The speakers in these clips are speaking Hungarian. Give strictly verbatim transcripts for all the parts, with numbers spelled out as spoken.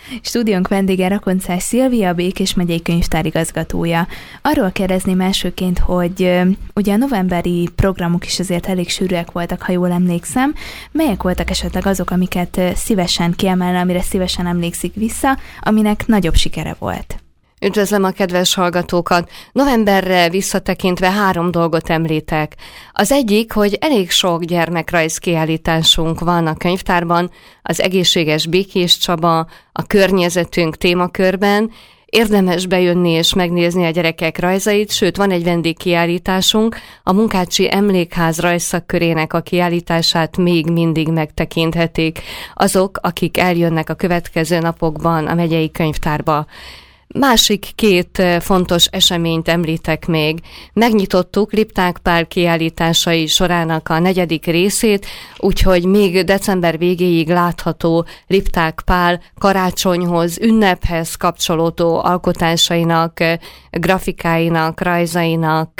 Stúdiónk vendége Rakoncás Szilvia, a Békés megyei könyvtárigazgatója. Arról kérdezném elsőként, hogy ugye a novemberi programok is azért elég sűrűek voltak, ha jól emlékszem. Melyek voltak esetleg azok, amiket szívesen kiemelne, amire szívesen emlékszik vissza, aminek nagyobb sikere volt? Üdvözlöm a kedves hallgatókat! Novemberre visszatekintve három dolgot említek. Az egyik, hogy elég sok gyermekrajz kiállításunk van a könyvtárban, az egészséges Békés Csaba, a környezetünk témakörben. Érdemes bejönni és megnézni a gyerekek rajzait, sőt van egy vendégkiállításunk, a Munkácsi Emlékház rajzszakkörének a kiállítását még mindig megtekinthetik azok, akik eljönnek a következő napokban a megyei könyvtárba. Másik két fontos eseményt említek még. Megnyitottuk Lipták Pál kiállításai sorának a negyedik részét, úgyhogy még december végéig látható Lipták Pál karácsonyhoz, ünnephez kapcsolódó alkotásainak, grafikáinak, rajzainak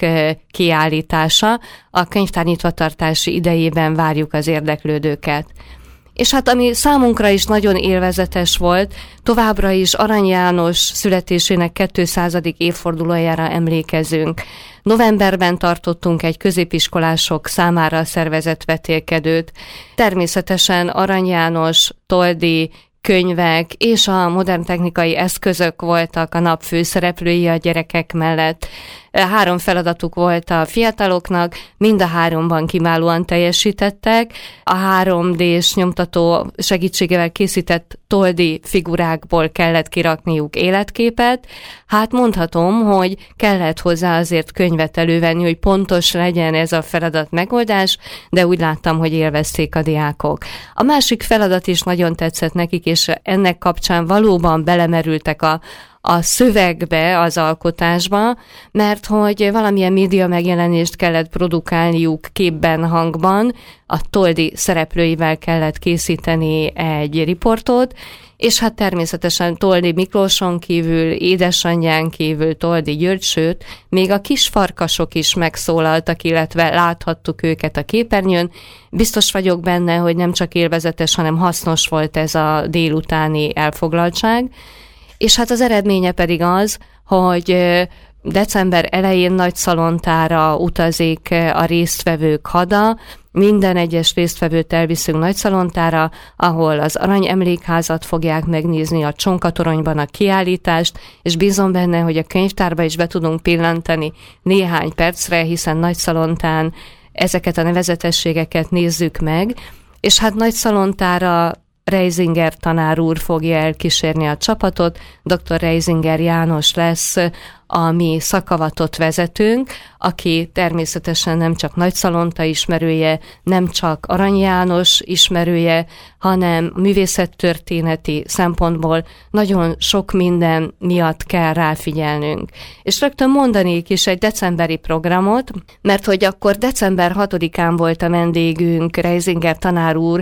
kiállítása. A könyvtár nyitvatartási idejében várjuk az érdeklődőket. És hát ami számunkra is nagyon élvezetes volt, továbbra is Arany János születésének kétszázadik évfordulójára emlékezünk. Novemberben tartottunk egy középiskolások számára szervezett vetélkedőt. Természetesen Arany János, Toldi, könyvek és a modern technikai eszközök voltak a nap főszereplői a gyerekek mellett. Három feladatuk volt a fiataloknak, mind a háromban kiválóan teljesítettek. A három dés nyomtató segítségével készített toldi figurákból kellett kirakniuk életképet. Hát mondhatom, hogy kellett hozzá azért könyvet elővenni, hogy pontos legyen ez a feladat megoldás, de úgy láttam, hogy élvezték a diákok. A másik feladat is nagyon tetszett nekik, és ennek kapcsán valóban belemerültek a a szövegbe, az alkotásba, mert hogy valamilyen média megjelenést kellett produkálniuk képben, hangban, a Toldi szereplőivel kellett készíteni egy riportot, és hát természetesen Toldi Miklóson kívül, édesanyján kívül Toldi György, sőt, még a kis farkasok is megszólaltak, illetve láthattuk őket a képernyőn. Biztos vagyok benne, hogy nem csak élvezetes, hanem hasznos volt ez a délutáni elfoglaltság. És hát az eredménye pedig az, hogy december elején Nagyszalontára utazik a résztvevők hada, minden egyes résztvevőt elviszünk Nagyszalontára, ahol az Arany Emlékházat fogják megnézni, a Csonkatoronyban a kiállítást, és bízom benne, hogy a könyvtárba is be tudunk pillantani néhány percre, hiszen Nagyszalontán ezeket a nevezetességeket nézzük meg, és hát Nagyszalontára Reisinger tanár úr fogja elkísérni a csapatot, dr. Reisinger János lesz a mi szakavatott vezetőnk, aki természetesen nem csak Nagyszalonta ismerője, nem csak Arany János ismerője, hanem művészettörténeti szempontból nagyon sok minden miatt kell ráfigyelnünk. És rögtön mondanék is egy decemberi programot, mert hogy akkor december hatodikán volt a vendégünk Reisinger tanár úr,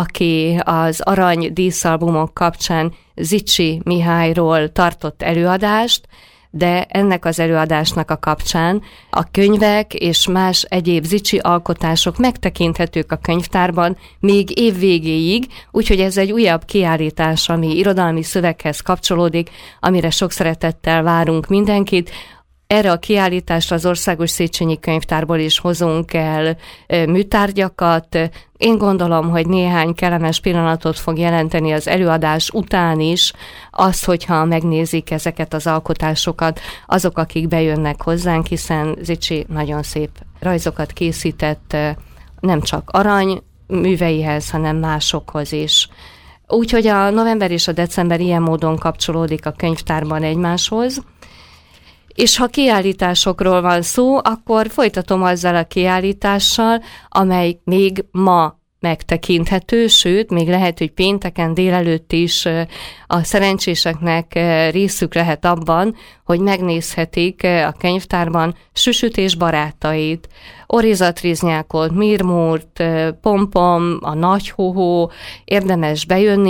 aki az Arany díszalbumok kapcsán Zichy Mihályról tartott előadást, de ennek az előadásnak a kapcsán a könyvek és más egyéb Zichy alkotások megtekinthetők a könyvtárban még év végéig, úgyhogy ez egy újabb kiállítás, ami irodalmi szöveghez kapcsolódik, amire sok szeretettel várunk mindenkit. Erre a kiállításra az Országos Széchenyi Könyvtárból is hozunk el műtárgyakat. Én gondolom, hogy néhány kellemes pillanatot fog jelenteni az előadás után is, az, hogyha megnézik ezeket az alkotásokat azok, akik bejönnek hozzánk, hiszen Zichy nagyon szép rajzokat készített nem csak arany műveihez, hanem másokhoz is. Úgyhogy a november és a december ilyen módon kapcsolódik a könyvtárban egymáshoz. És ha kiállításokról van szó, akkor folytatom azzal a kiállítással, amely még ma megtekinthető, sőt, még lehet, hogy pénteken délelőtt is a szerencséseknek részük lehet abban, hogy megnézhetik a könyvtárban Süsüt barátait, Oriza Triznyákot, Mirmurt, Pompom, a Nagy Hohó, érdemes bejönni.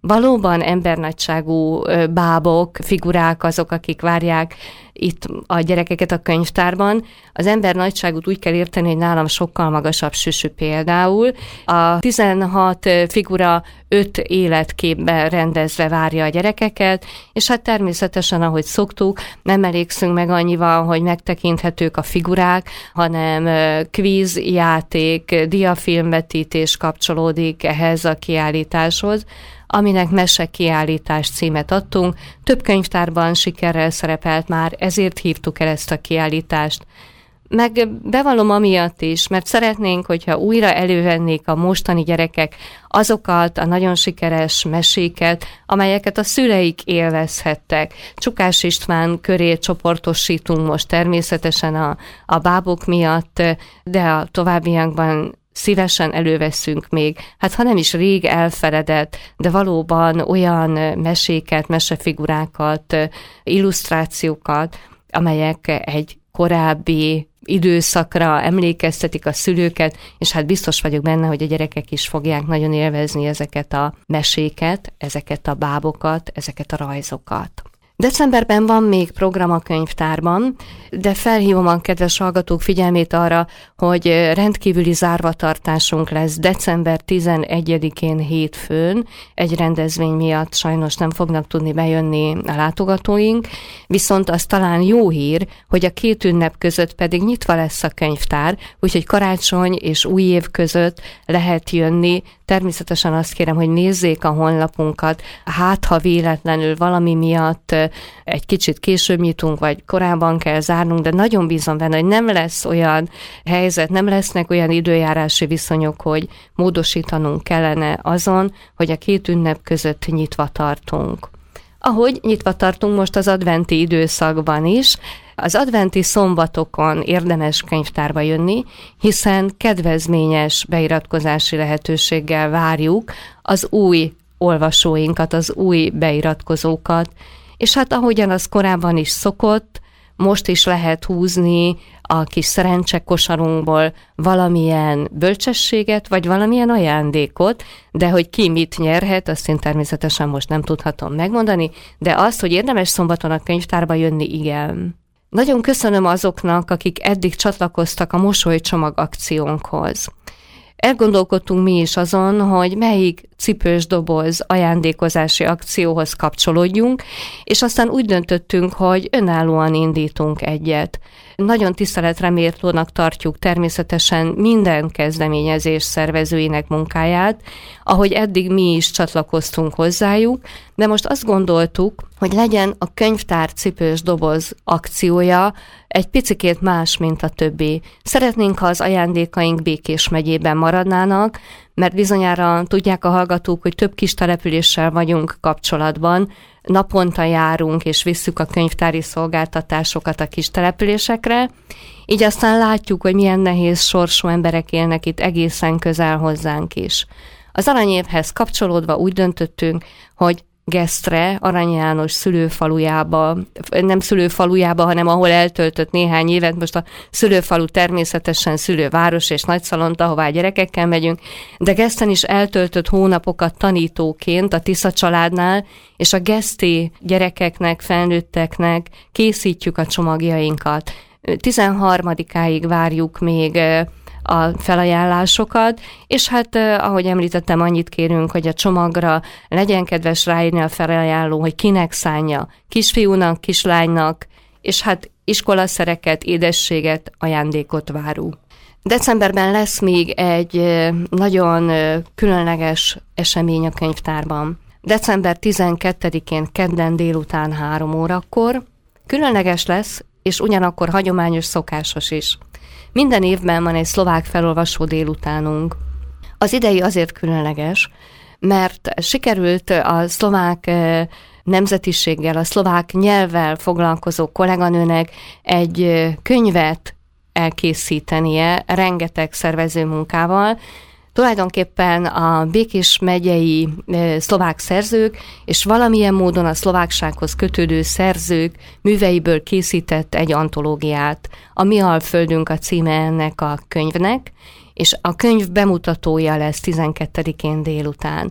valóban embernagyságú bábok, figurák azok, akik várják itt a gyerekeket a könyvtárban. Az embernagyságot úgy kell érteni, hogy nálam sokkal magasabb süsű például. A tizenhat figura öt életképben rendezve várja a gyerekeket, és hát természetesen, ahogy szoktuk, nem elégszünk meg annyival, hogy megtekinthetők a figurák, hanem kvíz, játék, diafilmvetítés kapcsolódik ehhez a kiállításhoz, aminek mesekiállítás címet adtunk. Több könyvtárban sikerrel szerepelt már, ezért hívtuk el ezt a kiállítást. Meg bevallom amiatt is, mert szeretnénk, hogyha újra elővennék a mostani gyerekek azokat a nagyon sikeres meséket, amelyeket a szüleik élvezhettek. Csukás István köré csoportosítunk most természetesen a, a bábok miatt, de a továbbiakban szívesen előveszünk még, hát ha nem is rég elfeledett, de valóban olyan meséket, mesefigurákat, illusztrációkat, amelyek egy korábbi időszakra emlékeztetik a szülőket, és hát biztos vagyok benne, hogy a gyerekek is fogják nagyon élvezni ezeket a meséket, ezeket a bábokat, ezeket a rajzokat. Decemberben van még program a könyvtárban, de felhívom a kedves hallgatók figyelmét arra, hogy rendkívüli zárvatartásunk lesz december tizenegyedikén hétfőn. Egy rendezvény miatt sajnos nem fognak tudni bejönni a látogatóink, viszont az talán jó hír, hogy a két ünnep között pedig nyitva lesz a könyvtár, úgyhogy karácsony és új év között lehet jönni. Természetesen azt kérem, hogy nézzék a honlapunkat, hát ha véletlenül valami miatt egy kicsit később nyitunk, vagy korábban kell zárnunk, de nagyon bízom benne, hogy nem lesz olyan helyzet, nem lesznek olyan időjárási viszonyok, hogy módosítanunk kellene azon, hogy a két ünnep között nyitva tartunk. Ahogy nyitva tartunk most az adventi időszakban is, az adventi szombatokon érdemes könyvtárba jönni, hiszen kedvezményes beiratkozási lehetőséggel várjuk az új olvasóinkat, az új beiratkozókat, és hát ahogyan az korábban is szokott, most is lehet húzni a kis szerencsekosarunkból valamilyen bölcsességet, vagy valamilyen ajándékot, de hogy ki mit nyerhet, azt én természetesen most nem tudhatom megmondani, de azt, hogy érdemes szombaton a könyvtárba jönni, igen. Nagyon köszönöm azoknak, akik eddig csatlakoztak a mosolycsomag akciónkhoz. Elgondolkodtunk mi is azon, hogy melyik cipős doboz ajándékozási akcióhoz kapcsolódjunk, és aztán úgy döntöttünk, hogy önállóan indítunk egyet. Nagyon tiszteletre méltónak tartjuk természetesen minden kezdeményezés szervezőinek munkáját, ahogy eddig mi is csatlakoztunk hozzájuk, de most azt gondoltuk, hogy legyen a könyvtár cipős doboz akciója egy picikét más, mint a többi. Szeretnénk, ha az ajándékaink Békés megyében maradnának, mert bizonyára tudják a hallgatók, hogy több kis településsel vagyunk kapcsolatban, naponta járunk és visszük a könyvtári szolgáltatásokat a kis településekre, így aztán látjuk, hogy milyen nehéz sorsú emberek élnek itt egészen közel hozzánk is. Az aranyévhez kapcsolódva úgy döntöttünk, hogy Gesztre, Arany János szülőfalujába, nem szülőfalujába, hanem ahol eltöltött néhány évet, most a szülőfalu természetesen szülőváros és Nagyszalont, ahová gyerekekkel megyünk, de Geszten is eltöltött hónapokat tanítóként a Tisza családnál, és a geszti gyerekeknek, felnőtteknek készítjük a csomagjainkat. tizenharmadikáig várjuk még a felajánlásokat, és hát, ahogy említettem, annyit kérünk, hogy a csomagra legyen kedves ráírni a felajánló, hogy kinek szánja, kisfiúnak, kislánynak, és hát iskolaszereket, édességet, ajándékot várunk. Decemberben lesz még egy nagyon különleges esemény a könyvtárban. december tizenkettedikén kedden délután három órakor különleges lesz, és ugyanakkor hagyományos, szokásos is. Minden évben van egy szlovák felolvasó délutánunk. Az idei azért különleges, mert sikerült a szlovák nemzetiséggel, a szlovák nyelvvel foglalkozó kolléganőnek egy könyvet elkészítenie, rengeteg szervező munkával. Tulajdonképpen a Békés megyei szlovák szerzők és valamilyen módon a szlováksághoz kötődő szerzők műveiből készített egy antológiát. A Mi Alföldünk a címe ennek a könyvnek, és a könyv bemutatója lesz tizenkettedikén délután.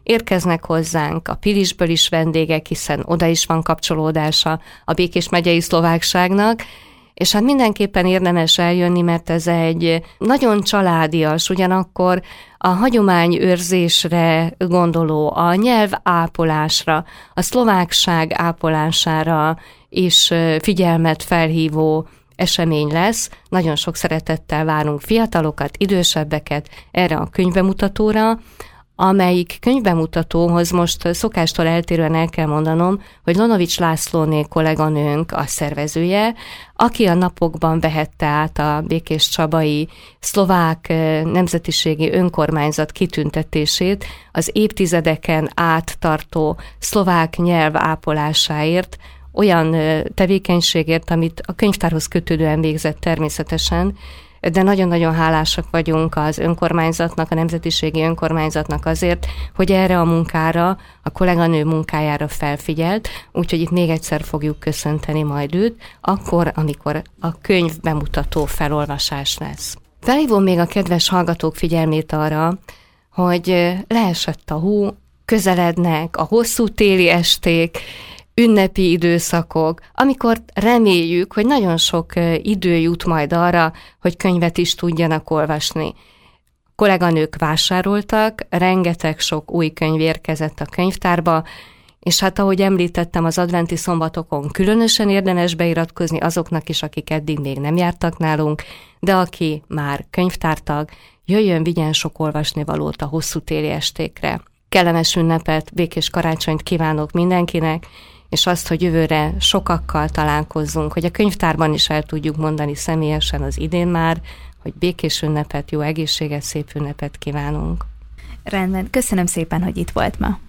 Érkeznek hozzánk a Pilisből is vendégek, hiszen oda is van kapcsolódása a Békés megyei szlovákságnak, és hát mindenképpen érdemes eljönni, mert ez egy nagyon családias, ugyanakkor a hagyományőrzésre gondoló, a nyelv ápolásra, a szlovákság ápolására is figyelmet felhívó esemény lesz. Nagyon sok szeretettel várunk fiatalokat, idősebbeket erre a könyvbemutatóra, amelyik könyvbemutatóhoz most szokástól eltérően el kell mondanom, hogy Lonovics Lászlóné kolléganőnk a szervezője, aki a napokban vehette át a békéscsabai szlovák nemzetiségi önkormányzat kitüntetését az évtizedeken át tartó szlovák nyelv ápolásáért, olyan tevékenységért, amit a könyvtárhoz kötődően végzett természetesen, de nagyon-nagyon hálásak vagyunk az önkormányzatnak, a nemzetiségi önkormányzatnak azért, hogy erre a munkára, a kolléganő munkájára felfigyelt, úgyhogy itt még egyszer fogjuk köszönteni majd őt, akkor, amikor a könyv bemutató felolvasás lesz. Felhívom még a kedves hallgatók figyelmét arra, hogy leesett a hó, közelednek a hosszú téli esték, ünnepi időszakok, amikor reméljük, hogy nagyon sok idő jut majd arra, hogy könyvet is tudjanak olvasni. Kolléganők vásároltak, rengeteg sok új könyv érkezett a könyvtárba, és hát ahogy említettem, az adventi szombatokon különösen érdemes beiratkozni azoknak is, akik eddig még nem jártak nálunk, de aki már könyvtártag, jöjjön, vigyen sok olvasnivalót a hosszú téli estékre. Kellemes ünnepet, békés karácsonyt kívánok mindenkinek, és azt, hogy jövőre sokakkal találkozzunk, hogy a könyvtárban is el tudjuk mondani személyesen az idén már, hogy békés ünnepet, jó egészséget, szép ünnepet kívánunk. Rendben, köszönöm szépen, hogy itt volt ma.